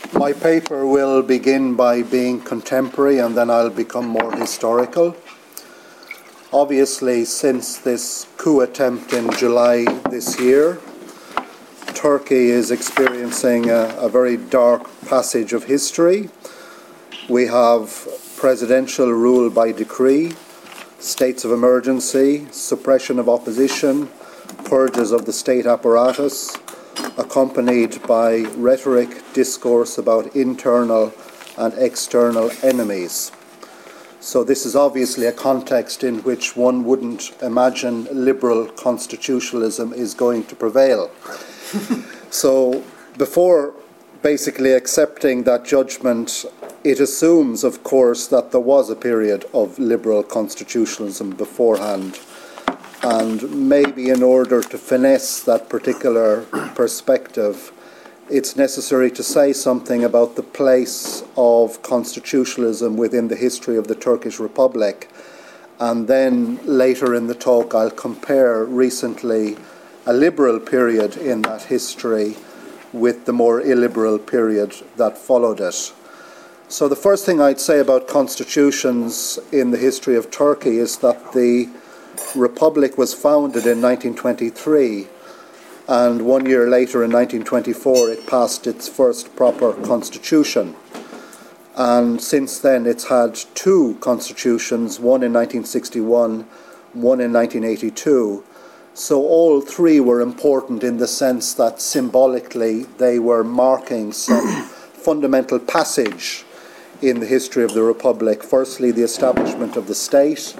My paper will begin by being contemporary and then I'll become more historical. Obviously, since this coup attempt in July this year, Turkey is experiencing a very dark passage of history. We have presidential rule by decree, states of emergency, suppression of opposition, purges of the state apparatus, accompanied by rhetoric, discourse about internal and external enemies. So this is obviously a context in which one wouldn't imagine liberal constitutionalism is going to prevail. So before basically accepting that judgment, it assumes, of course, that there was a period of liberal constitutionalism beforehand. And maybe in order to finesse that particular perspective, it's necessary to say something about the place of constitutionalism within the history of the Turkish Republic. And then later in the talk, I'll compare recently a liberal period in that history with the more illiberal period that followed it. So the first thing I'd say about constitutions in the history of Turkey is that the Republic was founded in 1923, and 1 year later in 1924 it passed its first proper constitution. And since then it's had two constitutions, one in 1961, one in 1982. So all three were important in the sense that symbolically they were marking some fundamental passage in the history of the Republic. Firstly, the establishment of the state.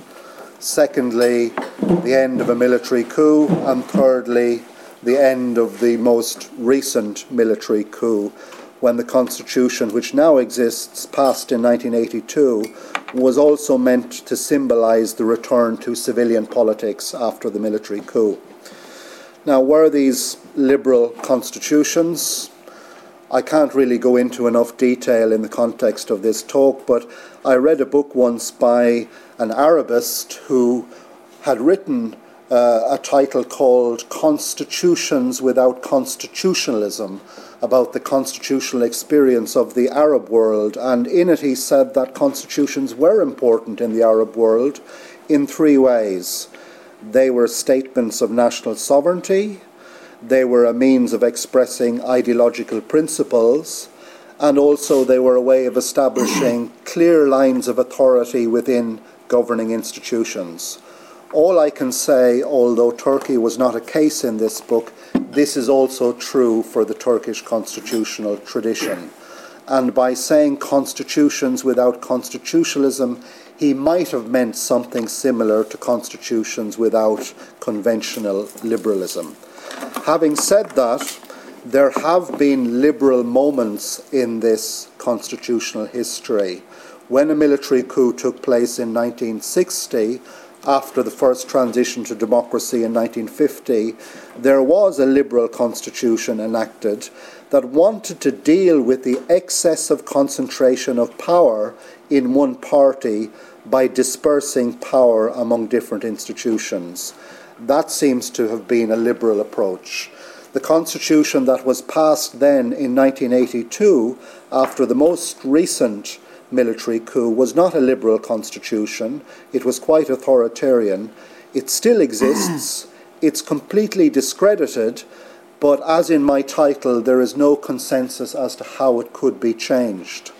Secondly, the end of a military coup. And thirdly, the end of the most recent military coup, when the constitution, which now exists, passed in 1982, was also meant to symbolize the return to civilian politics after the military coup. Now, were these liberal constitutions? I can't really go into enough detail in the context of this talk, but I read a book once by an Arabist who had written a title called Constitutions Without Constitutionalism, about the constitutional experience of the Arab world. And in it he said that constitutions were important in the Arab world in three ways. They were statements of national sovereignty, they were a means of expressing ideological principles, and also they were a way of establishing clear lines of authority within governing institutions. All I can say, although Turkey was not a case in this book, this is also true for the Turkish constitutional tradition. And by saying constitutions without constitutionalism, he might have meant something similar to constitutions without conventional liberalism. Having said that, there have been liberal moments in this constitutional history. When a military coup took place in 1960, after the first transition to democracy in 1950, there was a liberal constitution enacted that wanted to deal with the excessive concentration of power in one party by dispersing power among different institutions. That seems to have been a liberal approach. The constitution that was passed then in 1982, after the most recent military coup, was not a liberal constitution. It was quite authoritarian. It still exists. It's completely discredited, but as in my title, there is no consensus as to how it could be changed.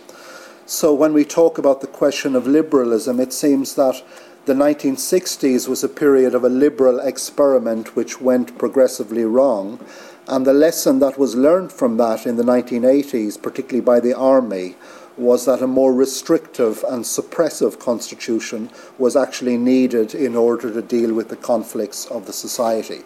So when we talk about the question of liberalism, it seems that the 1960s was a period of a liberal experiment which went progressively wrong, and the lesson that was learned from that in the 1980s, particularly by the army, was that a more restrictive and suppressive constitution was actually needed in order to deal with the conflicts of the society.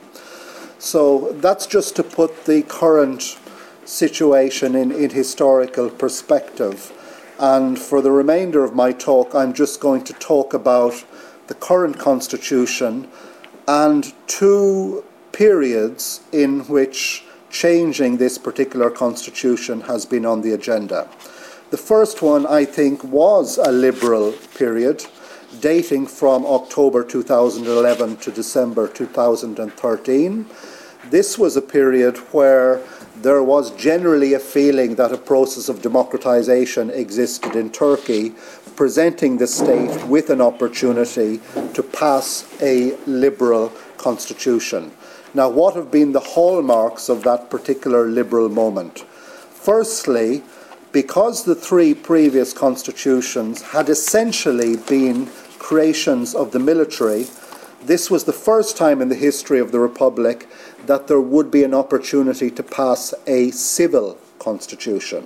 So that's just to put the current situation in historical perspective. And for the remainder of my talk, I'm just going to talk about the current constitution and two periods in which changing this particular constitution has been on the agenda. The first one, I think, was a liberal period, dating from October 2011 to December 2013. This was a period where there was generally a feeling that a process of democratization existed in Turkey, presenting the state with an opportunity to pass a liberal constitution. Now, what have been the hallmarks of that particular liberal moment? Firstly, because the three previous constitutions had essentially been creations of the military, this was the first time in the history of the Republic that there would be an opportunity to pass a civil constitution.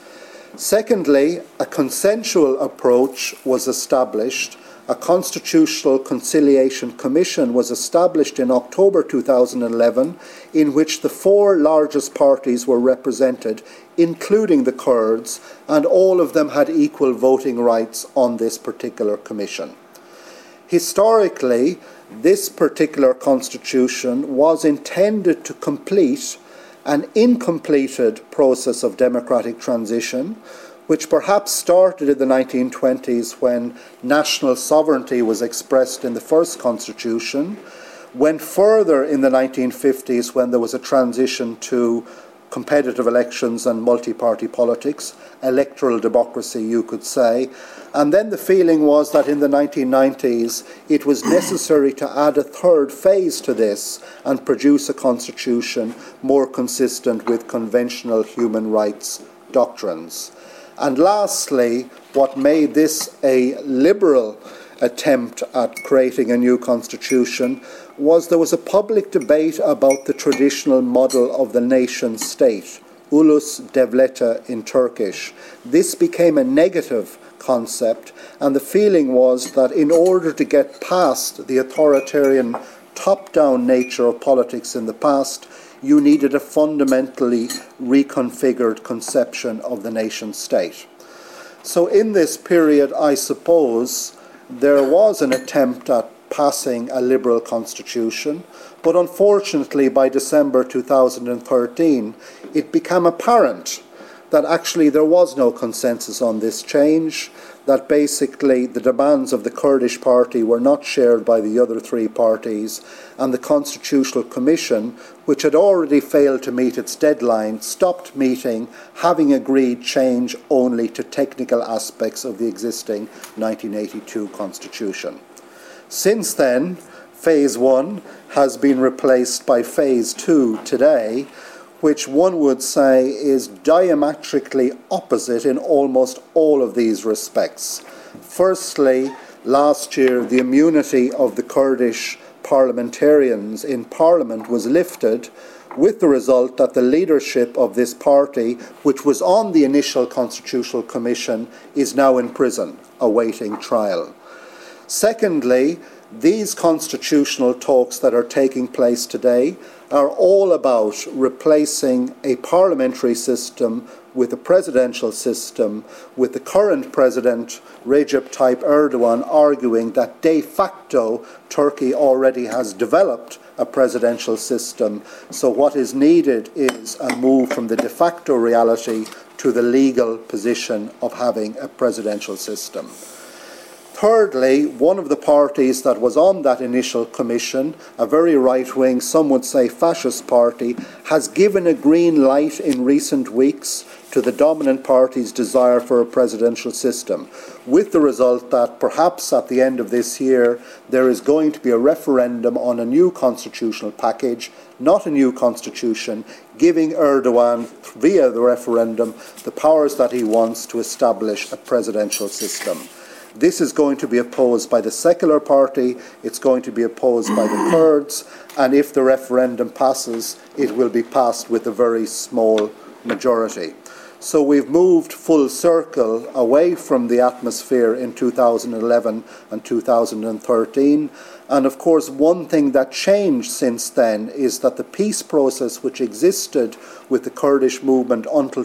Secondly, a consensual approach was established. A Constitutional Conciliation Commission was established in October 2011, in which the four largest parties were represented, including the Kurds, and all of them had equal voting rights on this particular commission. Historically, this particular constitution was intended to complete an incompleted process of democratic transition, which perhaps started in the 1920s when national sovereignty was expressed in the first constitution, went further in the 1950s when there was a transition to competitive elections and multi-party politics, electoral democracy, you could say. And then the feeling was that in the 1990s it was necessary to add a third phase to this and produce a constitution more consistent with conventional human rights doctrines. And lastly, what made this a liberal attempt at creating a new constitution was there was a public debate about the traditional model of the nation state, ulus devleti in Turkish. This became a negative concept, and the feeling was that in order to get past the authoritarian top-down nature of politics in the past, you needed a fundamentally reconfigured conception of the nation state. So in this period, I suppose, there was an attempt at passing a liberal constitution, but unfortunately by December 2013 it became apparent that actually there was no consensus on this change, that basically the demands of the Kurdish party were not shared by the other three parties, and the Constitutional Commission, which had already failed to meet its deadline, stopped meeting, having agreed change only to technical aspects of the existing 1982 Constitution. Since then, Phase 1 has been replaced by Phase 2 today, which one would say is diametrically opposite in almost all of these respects. Firstly, last year the immunity of the Kurdish parliamentarians in Parliament was lifted, with the result that the leadership of this party, which was on the initial Constitutional Commission, is now in prison, awaiting trial. Secondly, these constitutional talks that are taking place today are all about replacing a parliamentary system with a presidential system, with the current president, Recep Tayyip Erdogan, arguing that de facto Turkey already has developed a presidential system. So what is needed is a move from the de facto reality to the legal position of having a presidential system. Thirdly, one of the parties that was on that initial commission, a very right-wing, some would say fascist party, has given a green light in recent weeks to the dominant party's desire for a presidential system, with the result that perhaps at the end of this year there is going to be a referendum on a new constitutional package, not a new constitution, giving Erdogan, via the referendum, the powers that he wants to establish a presidential system. This is going to be opposed by the secular party, it's going to be opposed by the Kurds, and if the referendum passes, it will be passed with a very small majority. So we've moved full circle away from the atmosphere in 2011 and 2013. And of course, one thing that changed since then is that the peace process which existed with the Kurdish movement until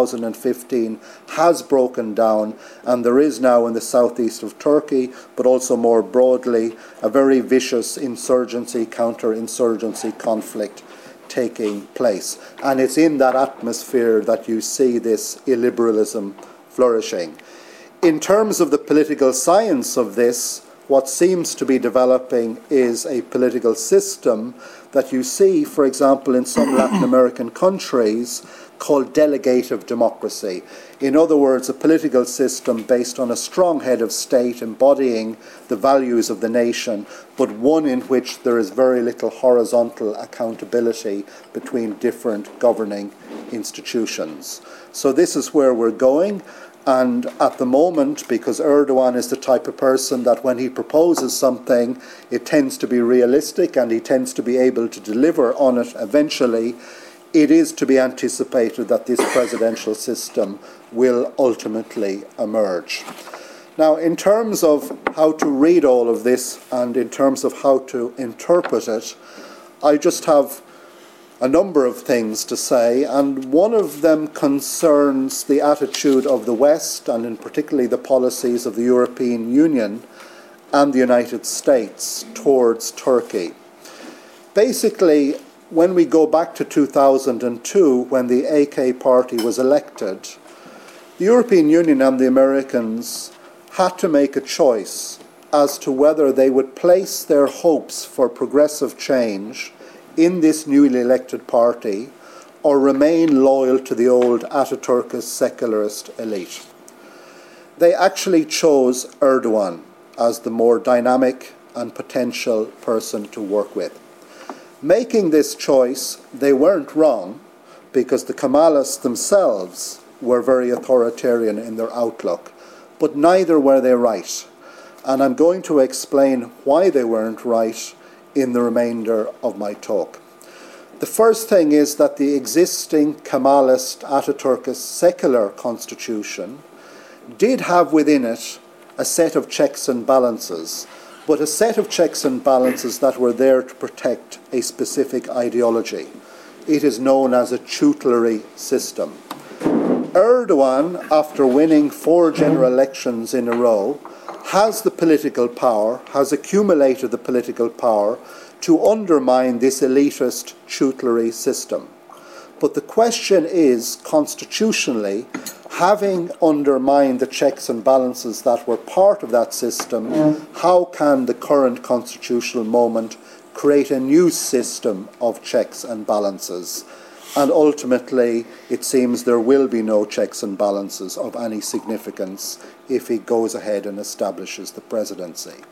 2015 has broken down, and there is now in the southeast of Turkey, but also more broadly, a very vicious insurgency, counter-insurgency conflict taking place. And it's in that atmosphere that you see this illiberalism flourishing. In terms of the political science of this, what seems to be developing is a political system that you see, for example, in some Latin American countries called delegative democracy. In other words, a political system based on a strong head of state embodying the values of the nation, but one in which there is very little horizontal accountability between different governing institutions. So this is where we're going. And at the moment, because Erdogan is the type of person that when he proposes something, it tends to be realistic and he tends to be able to deliver on it eventually, it is to be anticipated that this presidential system will ultimately emerge. Now, in terms of how to read all of this and in terms of how to interpret it, I just have a number of things to say, and one of them concerns the attitude of the West, and in particularly the policies of the European Union and the United States towards Turkey. Basically, when we go back to 2002, when the AK party was elected, the European Union and the Americans had to make a choice as to whether they would place their hopes for progressive change in this newly elected party or remain loyal to the old Ataturkist secularist elite. They actually chose Erdogan as the more dynamic and potential person to work with. Making this choice, they weren't wrong, because the Kemalists themselves were very authoritarian in their outlook, but neither were they right. And I'm going to explain why they weren't right in the remainder of my talk. The first thing is that the existing Kemalist Ataturkist secular constitution did have within it a set of checks and balances, but a set of checks and balances that were there to protect a specific ideology. It is known as a tutelary system. Erdogan, after winning 4 general elections in a row, has the political power, has accumulated the political power to undermine this elitist tutelary system. But the question is, constitutionally, having undermined the checks and balances that were part of that system, how can the current constitutional moment create a new system of checks and balances? And ultimately, it seems there will be no checks and balances of any significance if he goes ahead and establishes the presidency.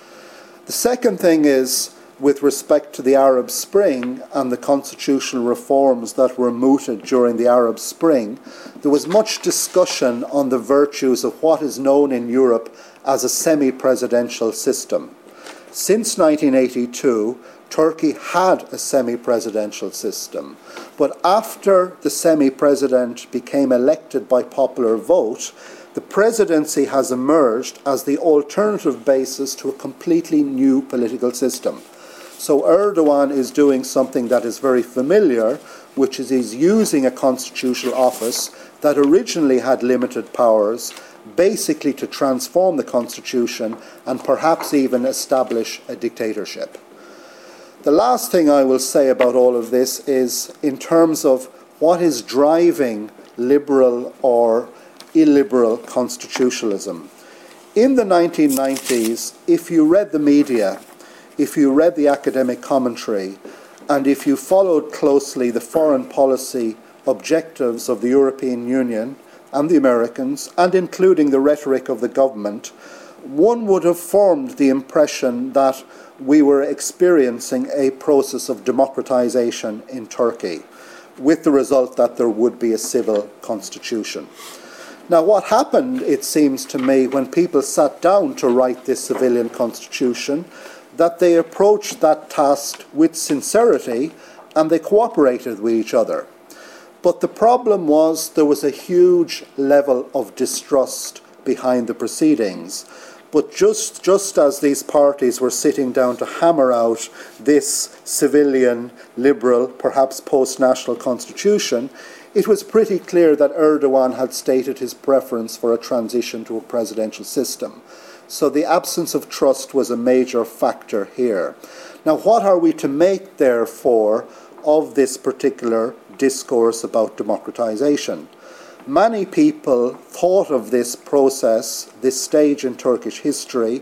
The second thing is, with respect to the Arab Spring and the constitutional reforms that were mooted during the Arab Spring, there was much discussion on the virtues of what is known in Europe as a semi-presidential system. Since 1982, Turkey had a semi-presidential system, but after the semi-president became elected by popular vote, the presidency has emerged as the alternative basis to a completely new political system. So Erdogan is doing something that is very familiar, which is he's using a constitutional office that originally had limited powers, basically to transform the constitution and perhaps even establish a dictatorship. The last thing I will say about all of this is in terms of what is driving liberal or illiberal constitutionalism. In the 1990s, if you read the media, if you read the academic commentary, and if you followed closely the foreign policy objectives of the European Union and the Americans, and including the rhetoric of the government, one would have formed the impression that we were experiencing a process of democratization in Turkey, with the result that there would be a civil constitution. Now, what happened, it seems to me, when people sat down to write this civilian constitution, that they approached that task with sincerity and they cooperated with each other. But the problem was there was a huge level of distrust behind the proceedings. But just as these parties were sitting down to hammer out this civilian, liberal, perhaps post-national constitution, it was pretty clear that Erdogan had stated his preference for a transition to a presidential system. So the absence of trust was a major factor here. Now, what are we to make, therefore, of this particular discourse about democratization? Many people thought of this process, this stage in Turkish history,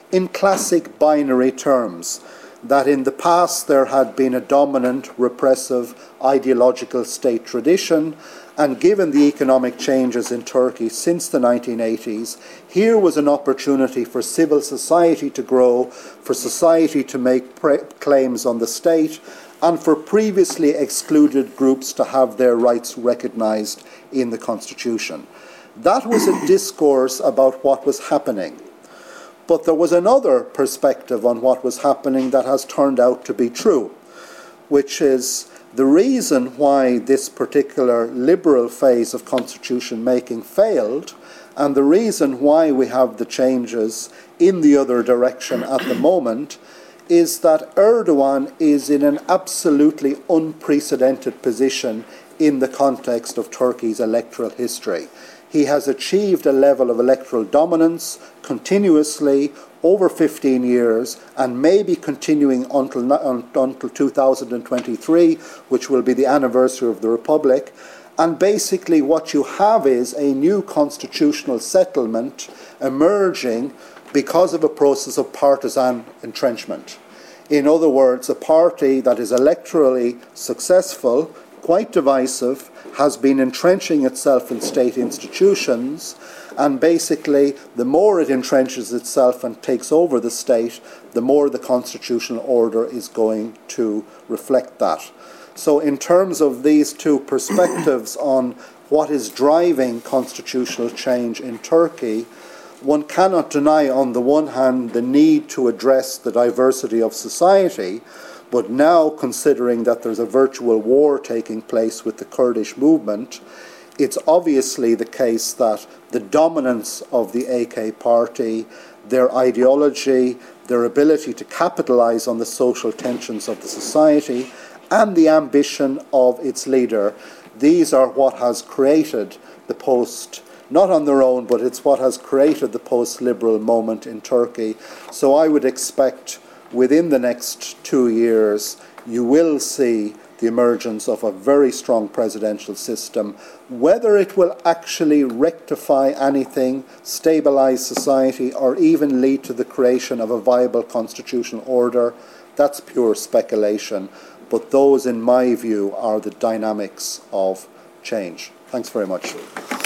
in classic binary terms, that in the past there had been a dominant, repressive, ideological state tradition, and given the economic changes in Turkey since the 1980s, here was an opportunity for civil society to grow, for society to make claims on the state, and for previously excluded groups to have their rights recognised in the constitution. That was a discourse about what was happening. But there was another perspective on what was happening that has turned out to be true, which is the reason why this particular liberal phase of constitution making failed, and the reason why we have the changes in the other direction at the moment, is that Erdogan is in an absolutely unprecedented position in the context of Turkey's electoral history. He has achieved a level of electoral dominance continuously over 15 years, and may be continuing until 2023, which will be the anniversary of the Republic. And basically what you have is a new constitutional settlement emerging because of a process of partisan entrenchment. In other words, a party that is electorally successful, quite divisive, has been entrenching itself in state institutions, and basically the more it entrenches itself and takes over the state, the more the constitutional order is going to reflect that. So in terms of these two perspectives on what is driving constitutional change in Turkey, one cannot deny on the one hand the need to address the diversity of society, but now considering that there's a virtual war taking place with the Kurdish movement, it's obviously the case that the dominance of the AK party, their ideology, their ability to capitalize on the social tensions of the society, and the ambition of its leader, these are what has created the post, not on their own, but it's what has created the post-liberal moment in Turkey. So I would expect within the next 2 years, you will see the emergence of a very strong presidential system. Whether it will actually rectify anything, stabilize society, or even lead to the creation of a viable constitutional order, that's pure speculation. But those, in my view, are the dynamics of change. Thanks very much.